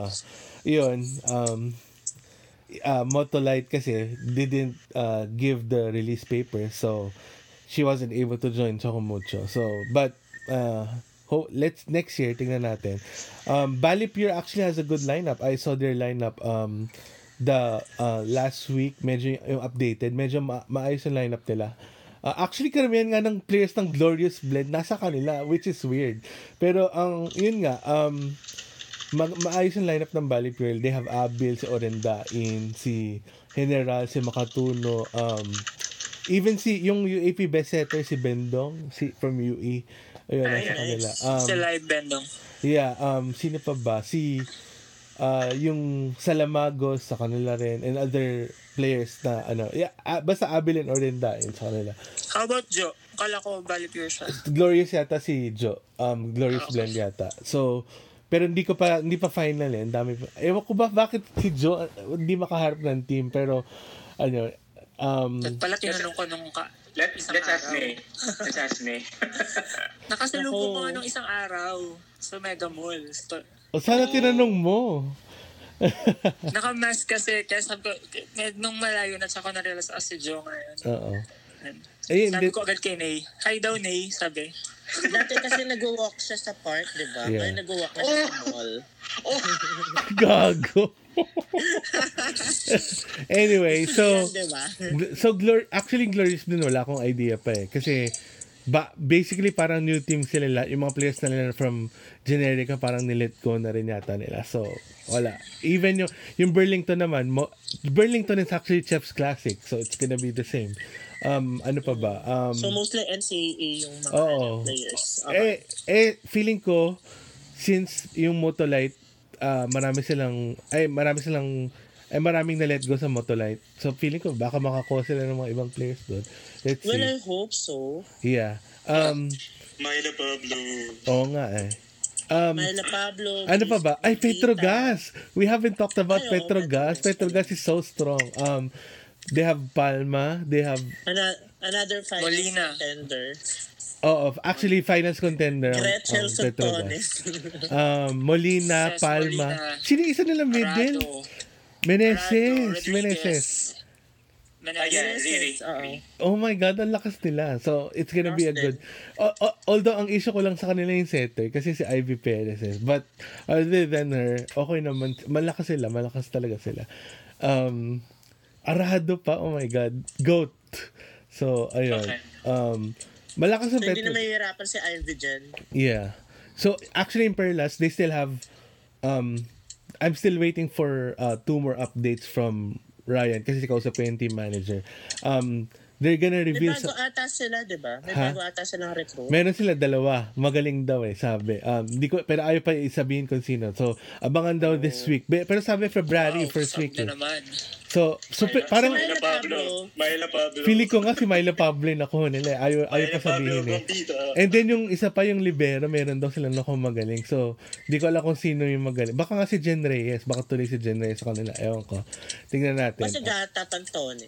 Motolite kasi didn't give the release paper, so she wasn't able to join Chocomucho. So, but let's next year tingnan natin. Bali Pure actually has a good lineup. I saw their lineup the last week, medyo yung updated, medyo maayos yung lineup nila. Actually, karamihan nga ng players ng Glorious Blend nasa kanila, which is weird. Pero yun nga, maayos yung lineup ng Bali Pure. They have Abil, si Orendain, si General, si Makatuno, even yung UAP best setter, si Bendong, from UE. Ayun, nasa kanila. Si Live Bendong. Yeah, sino pa ba? Yung Salamagos sa kanila rin, and other players na basta Abil and Orendain sa kanila. How about Joe? Kala ko Bali Pure siya. Glorious yata si Joe. Glorious Blend yata. So, pero hindi pa final eh. Ang dami pa. Ewan ko ba bakit si Joe hindi makaharap ng team, pero Pala tinanong ko nung Let's ask me. nakasalubong ko nga nung isang araw sa Mega Mall. sana tinanong mo. Naka-mask kasi, kaya sabi ko, nung malayo na saka na-realize si Joe ngayon. Oo. Sabi ko agad kay Nay. Hi daw, Nay, sabi. Dati kasi nag-walk siya sa park, di ba? Yeah. Ngayon nag-walk na siya sa mall. Gago. Anyway, so Diba? actually Glorious din wala akong idea pa eh. Kasi basically parang new team sila lahat. Yung mga players na nila from Generica parang nilet go na rin yata nila. So, wala. Even yung Burlington naman, Burlington is actually Chef's Classic. So, it's gonna be the same. Ano pa ba? So, mostly NCAA yung mga players. Okay. Feeling ko, since yung Motolite, maraming na let go sa Motolite. So, feeling ko, baka makakuha sila ng mga ibang players doon. Let's see. Well, I hope so. Yeah. Myla Pablo. Oo nga eh. Myla Pablo. Ano pa ba? Petrogas. We haven't talked about Petrogas. Petrogas is so strong. They have Palma. They have... Another finals Molina. contender. Actually, finals contender. Gretchen Petrogas. Molina, Ses, Palma. Molina, Sino isa nila middle? Meneses. Really. Oh my God, ang lakas nila. So, it's gonna be a good... although, ang issue ko lang sa kanila yung setter kasi si Ivy Perez. But, other than her, okay naman. Malakas talaga sila. Arado pa, oh my God. GOAT. So, ayun. Okay. Malakas ang So, hindi na mahihirapan si Ivy dyan. Yeah. So, actually in Perlas, they still have... I'm still waiting for 2 more updates from Ryan kasi kausap ko yung team manager. they're gonna May reveal bago ata sila, di ba? May Ha? bago ata silang recruit. Meron sila dalawa. Magaling daw sabi. Hindi ko, pero ayaw pa isabihin kung sino. So, abangan daw this week. Pero sabi February, first week. na naman. So parang, Myla Pablo. Myla Pablo. feeling ko nga si Myla Pablo yung nakuha nila. Ayaw pa sabihin And then yung isa pa yung libero, meron daw sila nakuha magaling. So, di ko alam kung sino yung magaling. Baka nga si Jen Reyes. Baka tuloy si Jen Reyes sa kanila. Ewan ko. Tingnan natin. Kasi gatatang Tony.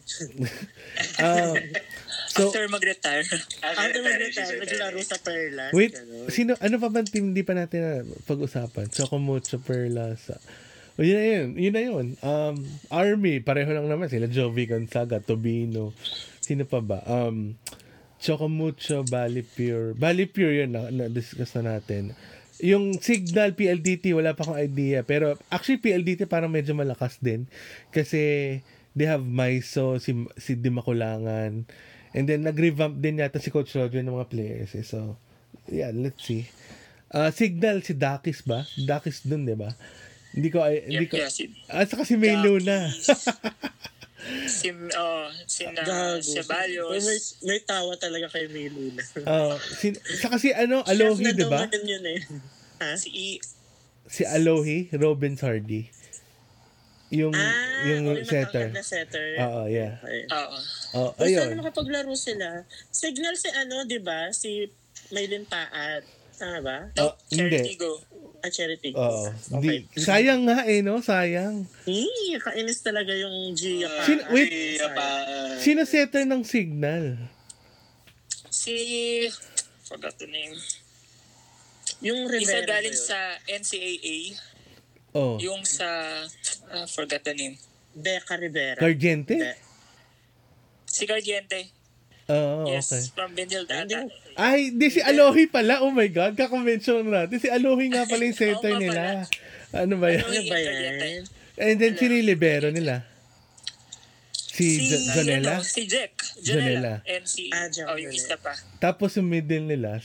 So, After mag-retire. After mag-retire, naglaro sa Perlas. wait, ganun. ano pa ba team hindi pa natin pag-usapan? Chocomucho, Perlas. Yun na yun. Army, pareho lang naman sila. Jovi Gonzaga, Tobino. Sino pa ba? Chocomucho, Balipure. Balipure yun, na-discuss na natin. Yung Signal, PLDT, wala pa akong idea. Pero actually, PLDT parang medyo malakas din. Kasi they have Maiso, si Dimakulangan. And then, nag-revamp din yata si Coach Roger ng mga players. So, yeah, let's see. Signal, si Dakis ba? Dakis dun, di ba? Hindi ko. At saka si May Luna. si Gago. Ceballos. May tawa talaga kay May Luna. Saka si Alohi, di ba? Chef na yun eh. Ha? Si Alohi, Robin Sardi. Yung setter. Na setter. Oo, yeah. Okay. Oo. Basta Ayun. makapaglaro sila. Signal si di ba? Si Maylin Taat. Tama ba? Hindi. Cheritigo. Charity. Oo. Okay. Sayang nga no? Sayang. Kainis talaga yung Gia pa. Sino setter ng Signal? Forgot the name. Yung Isa Rivera galing ba yun? sa NCAA. Oh. Yung sa... forgot the name. Becca Rivera. Gargente? Si Gardiente. Oo, Yes, okay. from Benil Data. Ay, di si Alohi pala. Oh my God, kakonvensyon natin. Si Alohi nga pala yung setter Oo nga nila. Ano ba yan? Ano ba yan? And then, sino yung libero nila? Si Jonella? Si Jack. Jonella. And si... Jack yung Jonella. isa pa. Tapos yung middle nila,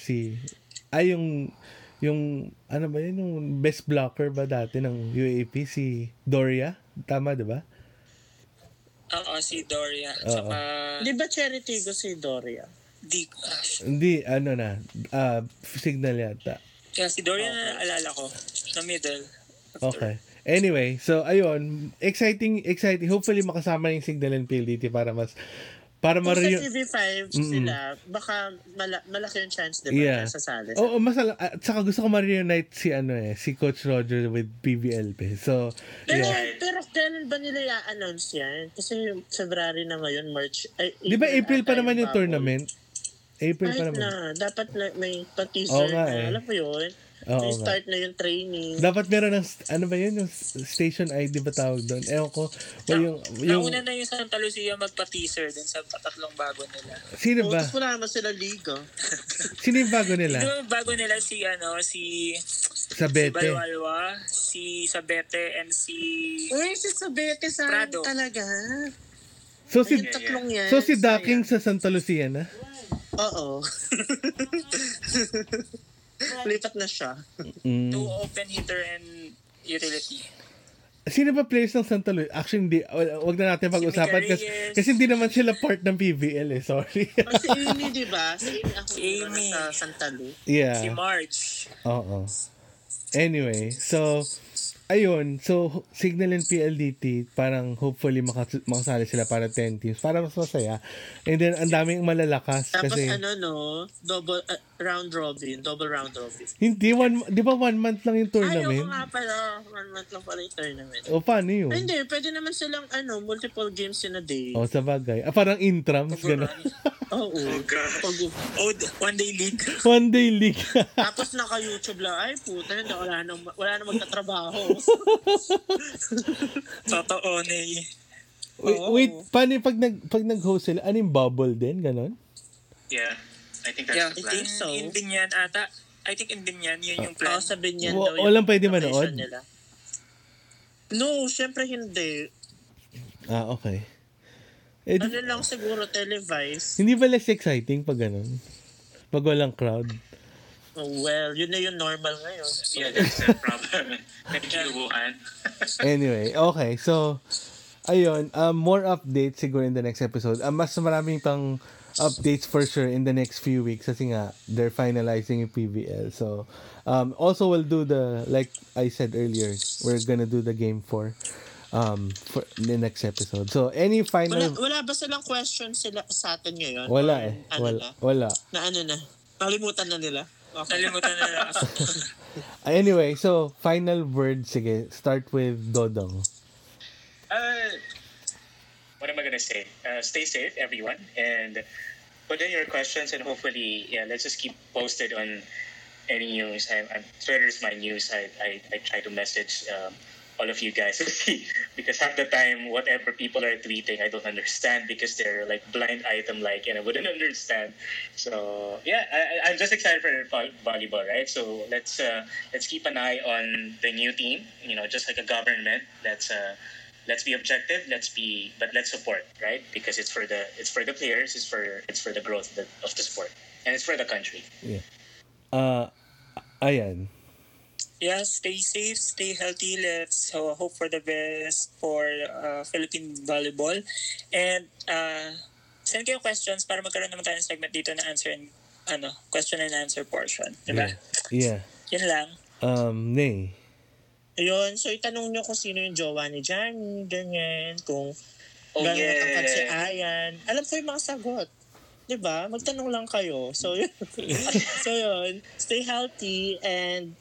yung ano ba yun, yung best blocker ba dati ng UAP, si Doria? Tama, di ba? Oo, si Doria. Oo. Saka... Di ba Charity ko si Doria? Hindi, Signal yata. Kaya si Doria na alala ko. Sa middle. Okay. Anyway, so ayun, exciting. Hopefully makasama yung Signal and PLDT para Kung sa TV5 sila, baka malaki yung chance, di ba? Yeah. Sasali. Oo, at saka gusto ko ma-reunite si Coach Roger with PBLP. So, yeah. Pero kailan ba nila i-announce yan? Kasi February na ngayon, March. Di ba April pa naman yung tournament? April pa Kahit naman. na, dapat may pa-teaser Oo nga na. Alam mo yun? Oo May nga. start na yung training. Dapat meron ng, ano ba yun? Yung station ID ba tawag doon? Ewan ko. Yung Nauna na yung Santa Lucia magpa-teaser din sa tatlong bago nila. Sino ba? Tapos wala naman sila liga. Sino yung bago nila? Yung bago nila si Sabete. Balwalwa, si Sabete, and si... Uy, si Sabete sa Prado. talaga. So Yung tatlong yan. si Daking sa Santa Lucia na? Oo. Lipat na siya. Two open hitter and utility. Sino ba players ng Santa Lucia? Actually, hindi. Wag na natin pag-usapan Mika kasi, Reyes. kasi hindi naman sila part ng PBL Sorry. Si Amy, di ba? Si Amy ako Si Amy. sa Santa Lu. Yeah. Si Marge. Oo. Anyway, so ayun, so Signal and PLDT parang hopefully makasali sila para 10 teams para mas masaya. And then ang daming malalakas Tapos kasi double round robin. hindi di ba 1 month lang yung Ay, oo tournament? nga pala. 1 month lang pala yung tournament. O paano yun? Ay, hindi, pwede naman silang multiple games in a day. O sa bagay. Parang intrams gano'n. Oo. One day league. One day league. Tapos naka-YouTube lang, ay puta, hindi, wala na magtatrabaho. Totoo na Wait, paano yung pag nag-host sila? Ano yung bubble din? Ganon? Yeah, I think that's Yeah, the plan. so. in Binyan ata. I think in Binyan, yun yung plan. Sa Binyan Wa- daw yung walang pwede location manood? nila. No, syempre hindi. Okay. Ano lang siguro, televised. Hindi ba less exciting pag ganon? Pag walang crowd? Oh, well, yun na yung normal ngayon. Yeah, that's the problem. Nagkilubuan. Anyway, okay. So, ayun, more updates siguro in the next episode. Mas maraming pang updates for sure in the next few weeks kasi nga they're finalizing yung PVL. So also we'll do like I said earlier, we're gonna do the game for the next episode. So any final Wala ba silang questions sila sa atin ngayon? Wala Or eh. Wala. Na ano na? Nalimutan na nila? Okay. Nalimutan na lang. Anyway, so final word, sige. Start with Dodong. What am I gonna say? Stay safe, everyone, and put in your questions, and hopefully, let's just keep posted on any news. Twitter's my news. I try to message all of you guys because half the time, whatever people are tweeting, I don't understand because they're like blind item like, and I wouldn't understand. So yeah, I'm just excited for volleyball, right? So let's keep an eye on the new team. Just like a government. Let's be objective. Let's support, right? Because it's for the players. It's for the growth of the sport, and it's for the country. Yeah. Ayan. Yeah, stay safe, stay healthy. Let's hope for the best for Philippine volleyball. And send kayo questions para magkaroon naman tayo ng segment dito na question and answer portion. Diba? Yeah. Yan lang. Nay. Ayun, so itanong nyo kung sino yung jowa ni Johnny, ganyan, kung gano'n yeah. matangkad si Ayan. Alam ko yung mga sagot. Diba? Magtanong lang kayo. So, yun. Stay healthy and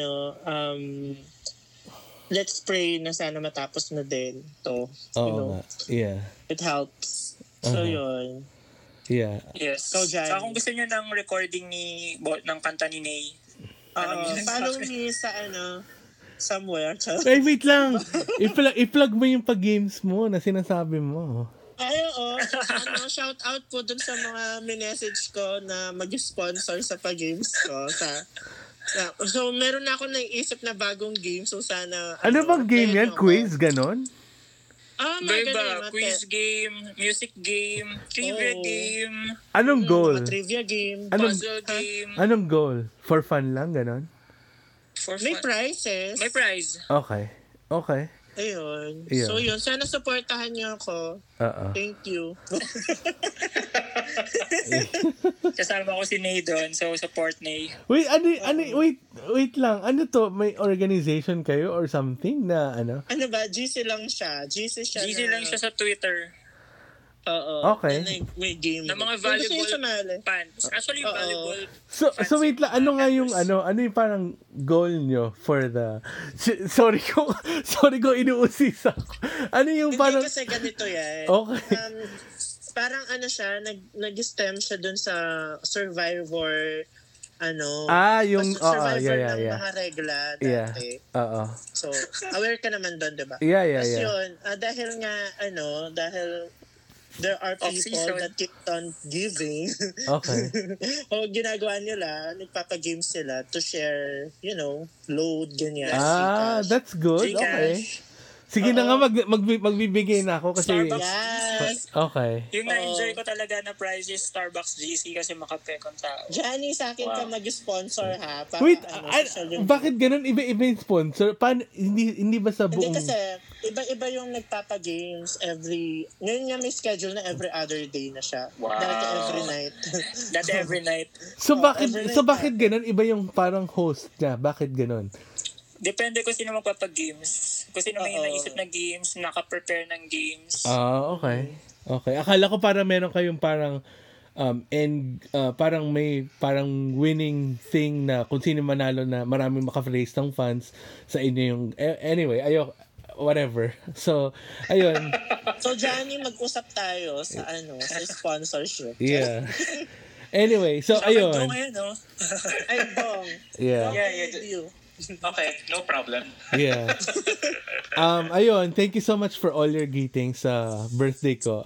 let's pray na sana matapos na din to. Yeah. It helps. So, yun. Yeah. Yes. So, Johnny. So, kung gusto nyo ng recording ng kanta ni Nay, follow me sa somewhere. Wait lang. I-plug mo yung pag-games mo na sinasabi mo. Ay, oo. Shout out po dun sa mga minessage ko na mag-sponsor sa pag-games ko. So, meron na ako naisip na bagong game. So, sana... Ano bang game yan? Quiz? Ganon? Iba, quiz game, music game, trivia game. Anong goal? Trivia game. Puzzle game. Anong goal? For fun lang? Ganon? May prizes. May prize. Okay. Ayun. Yeah. So, yun. Sana supportahan niyo ako. Thank you. Kasama ko si Nay doon, so support Nay. Wait, wait lang. Ano to? May organization kayo or something na ano? Ano ba? GC lang siya. GC lang siya sa Twitter. Oo. Okay. May game. Na mga volleyball fans. Actually, volleyball So wait lang, ano nga yung ano yung parang goal nyo for the sorry ko inuusis ako. Ano yung Hindi parang kasi ganito yan. Okay. Parang siya, nag-stem siya dun sa Survivor, yung Survivor ng yeah. mga regla dati. Yeah. Oo. So, aware ka naman dun, diba? Yeah. Tapos yun, dahil there are people Off-season. that keep on giving. Okay. O ginagawa nila, nagpapagames sila to share, load, ganyan. Gcash. That's good. Okay. Sige na nga, magbibigay na ako kasi... Starbucks. Yes. Okay. Yung na-enjoy ko talaga na prize is Starbucks GC kasi makapekong tao. Johnny, sa akin ka mag-sponsor ha. Para, Wait, social yung... bakit ganun? Iba yung sponsor? Paano, hindi ba sa buong... Hindi kasi, iba-iba yung nagpapa-games ngayon nga may schedule na every other day na siya. Wow. Dati every night. That every night. So every night bakit ganun? Iba yung parang host niya. Bakit ganun? Depende kung sino magpapag-games. Kung sino may naisip na games, naka-prepare ng games. Okay. Okay. Akala ko parang meron kayong parang parang may parang winning thing na kung sino manalo na maraming maka-raise ng funds sa inyo yung anyway, whatever. So, ayun. So, Johnny, mag-usap tayo sa sa sponsorship. Yeah. Anyway, so ayun. Ay, Bong. Yeah. You. Okay, no problem. Yeah. Ayun, thank you so much for all your greetings sa birthday ko.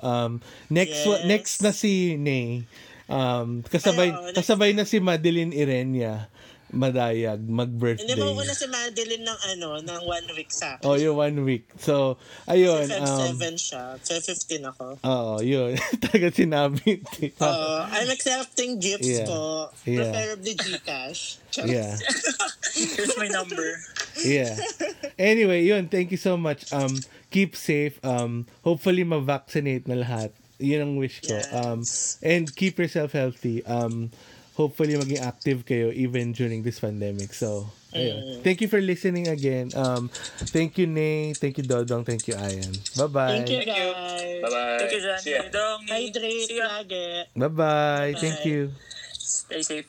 Next na si Nay. Kasabay na si Madeline Irenia madayag, Hindi mag-birthday. mauna si Madeline ng 1 week sa akin. Oh, yung 1 week. So, ayun. Feb 7 siya. Feb 15 ako. Oo, yun. Talaga sinabi. I'm accepting gifts Yeah. po. Yeah. Preferably Gcash. Charot. Yeah. Here's my number. Yeah. Anyway, yun. Thank you so much. Keep safe. Hopefully ma-vaccinate na lahat. Yun ang wish ko. Yes. And keep yourself healthy. Hopefully maging active kayo even during this pandemic. So, ayun. Thank you for listening again. Thank you, Nay. Thank you, Dodong. Thank you, Ayan. Bye-bye. Thank you, Thank you. guys. Bye-bye. Thank you, John. See ya. Dong. Hydrate See ya. lagi. Bye-bye. Thank Bye. you. Stay safe.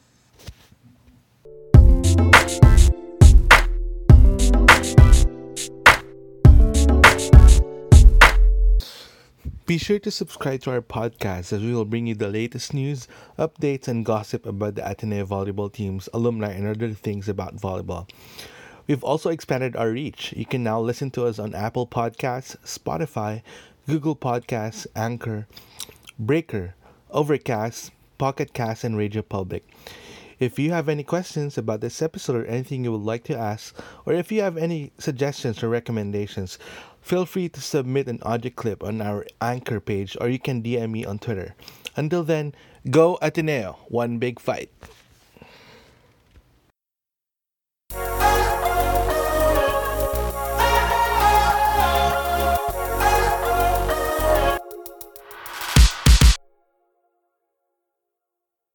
Be sure to subscribe to our podcast as we will bring you the latest news, updates, and gossip about the Ateneo volleyball teams, alumni, and other things about volleyball. We've also expanded our reach. You can now listen to us on Apple Podcasts, Spotify, Google Podcasts, Anchor, Breaker, Overcast, Pocket Cast, and Radio Public. If you have any questions about this episode or anything you would like to ask, or if you have any suggestions or recommendations, feel free to submit an audio clip on our Anchor page or you can DM me on Twitter. Until then, go Ateneo, one big fight.